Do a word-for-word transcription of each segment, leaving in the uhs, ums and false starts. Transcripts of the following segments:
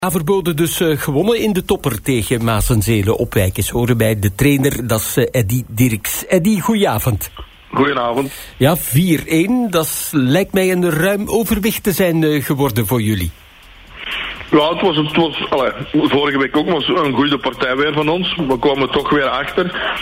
Averboden dus uh, gewonnen in de topper tegen Maasenzelen. Opwijkers horen bij de trainer, dat is uh, Eddy Dirks. Eddy, goedenavond. Goedenavond. Ja, vier-een, dat lijkt mij een ruim overwicht te zijn uh, geworden voor jullie. Ja, het was, het was allez, vorige week ook was een goede partij weer van ons. We kwamen toch weer achter.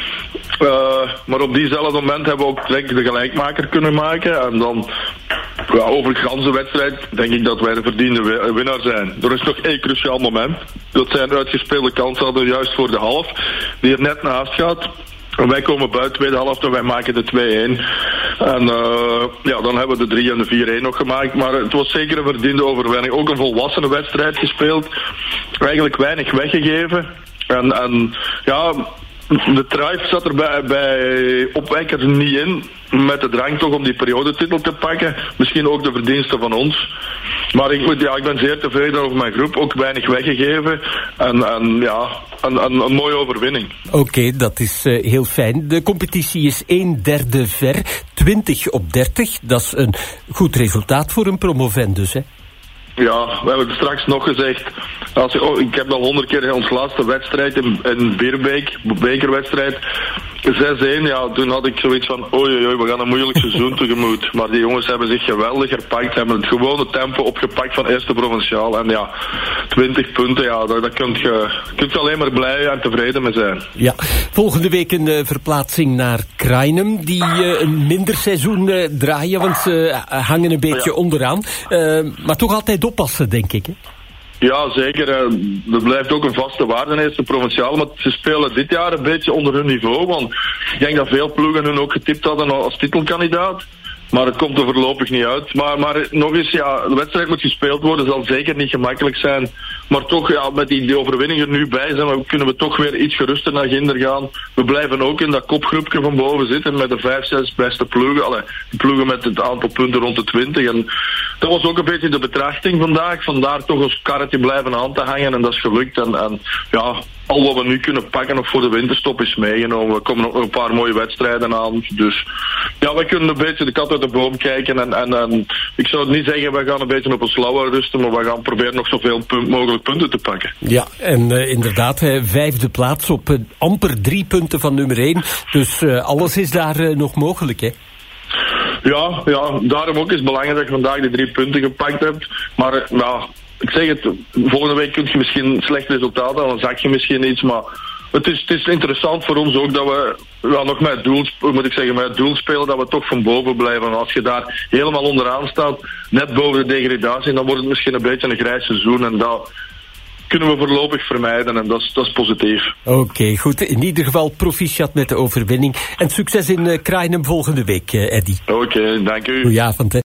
Uh, maar op diezelfde moment hebben we ook direct de gelijkmaker kunnen maken. En dan, ja, over de ganse wedstrijd denk ik dat wij de verdiende winnaar zijn. Er is nog één cruciaal moment. Dat zijn uitgespeelde kansen hadden juist voor de half, die er net naast gaat. En wij komen buiten de tweede helft en wij maken de twee-een. En uh, ja, dan hebben we de drie en de vier-een nog gemaakt. Maar het was zeker een verdiende overwinning. Ook een volwassene wedstrijd gespeeld. Eigenlijk weinig weggegeven. En, en ja, de drive zat er bij, bij Opwijkers niet in. Met de drang toch om die periodetitel te pakken. Misschien ook de verdienste van ons. Maar ik, moet, ja, ik ben zeer tevreden over mijn groep. Ook weinig weggegeven. En, en ja, een, een, een mooie overwinning. Oké, okay, dat is uh, heel fijn. De competitie is een derde ver. twintig op dertig. Dat is een goed resultaat voor een promovendus, hè? Ja, we hebben het straks nog gezegd. Als je, oh, ik heb al honderd keer in ons laatste wedstrijd in, in Beerbeek, bekerwedstrijd, zes-een, ja, toen had ik zoiets van, oei, oei, we gaan een moeilijk seizoen tegemoet. Maar die jongens hebben zich geweldig herpakt, hebben het gewone tempo opgepakt van eerste provinciaal. En ja, twintig punten, ja, daar, daar kunt je, kunt je alleen maar blij en tevreden mee zijn. Ja, volgende week een uh, verplaatsing naar Krainem, die uh, een minder seizoen uh, draaien, want ze uh, hangen een beetje ja. onderaan. Uh, maar toch altijd oppassen, denk ik, hè? Ja, zeker. Er blijft ook een vaste waarde in eerste provinciaal, maar ze spelen dit jaar een beetje onder hun niveau, want ik denk dat veel ploegen hun ook getipt hadden als titelkandidaat. Maar het komt er voorlopig niet uit. Maar, maar nog eens, ja, de wedstrijd moet gespeeld worden, zal zeker niet gemakkelijk zijn. Maar toch, ja, met die, die overwinning er nu bij zijn, kunnen we toch weer iets geruster naar Ginder gaan. We blijven ook in dat kopgroepje van boven zitten met de vijf, zes beste ploegen. Allee, de ploegen met het aantal punten rond de twintig. En dat was ook een beetje de betrachting vandaag. Vandaar toch ons karretje blijven aan te hangen en dat is gelukt. En, en ja, al wat we nu kunnen pakken nog voor de winterstop is meegenomen. We komen nog een paar mooie wedstrijden aan. Dus ja, we kunnen een beetje de kat uit de boom kijken. En, en, en ik zou het niet zeggen, we gaan een beetje op ons lauwe rusten, maar we gaan proberen nog zoveel punt, mogelijk punten te pakken. Ja, en uh, inderdaad, hè, vijfde plaats op uh, amper drie punten van nummer één. Dus uh, alles is daar uh, nog mogelijk, hè? Ja, ja, daarom ook is het belangrijk dat je vandaag de drie punten gepakt hebt. Maar uh, ja, ik zeg het, volgende week kun je misschien een slecht resultaat hebben, dan zak je misschien iets, maar het is, het is interessant voor ons ook dat we ja, nog met het doel, moet ik zeggen, met het doel spelen dat we toch van boven blijven. En als je daar helemaal onderaan staat, net boven de degradatie, dan wordt het misschien een beetje een grijs seizoen en dat kunnen we voorlopig vermijden en dat is, dat is positief. Oké, okay, goed. In ieder geval proficiat met de overwinning en succes in uh, Krainem volgende week, uh, Eddy. Oké, okay, dank u. Goedenavond, hè.